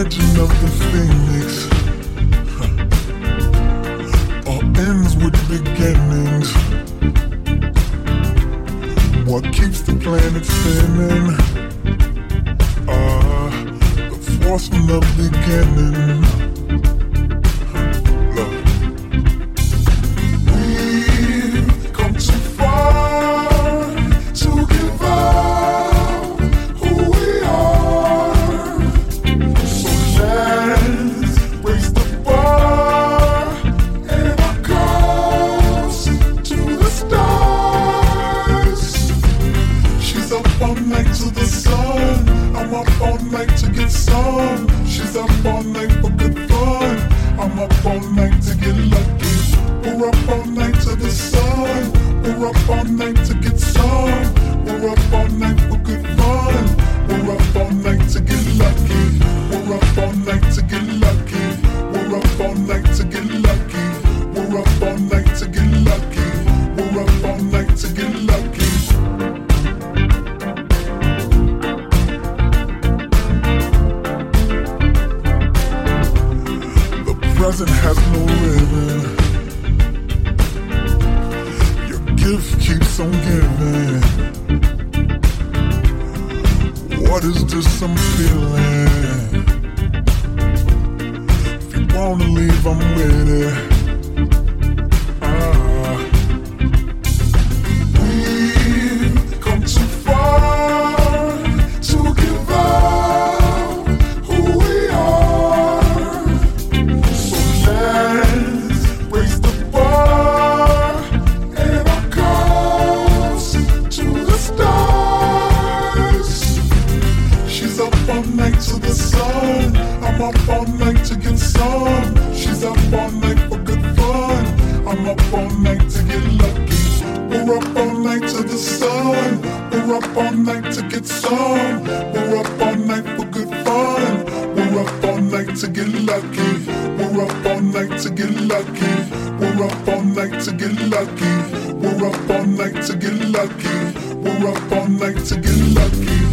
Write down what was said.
legend of the phoenix all ends with beginnings. What keeps the planet spinning? The force from the beginning. We've come too far to give up who we are. So let's raise the bar and our cups to the stars. She's up all night to the sun. I'm up all night to get some. She's up all night for good fun. I'm up all night to get lucky. We're up all night to the sun. We're up all night to get some. We're up all night for good fun. We're up all night to get lucky. We're up all night to get lucky. We're up all night to get lucky. We're up all night to get lucky. We're up all night to get lucky. Present has no ribbon. Your gift keeps on giving. What is this I'm feeling? If you wanna leave, I'm with it. We've come too far to give up who we are. Let's raise the bar and our cups to the stars. She's up all night to the sun. I'm up all night to get some. She's up all night for good fun. I'm up all night to get lucky. We're up all night to the sun. We're up all night to get some. We're up all night for good fun. We're up all night to get lucky. We're up all night to get lucky. We're up all night to get lucky. We're up all night to get lucky. We're up all night to get lucky.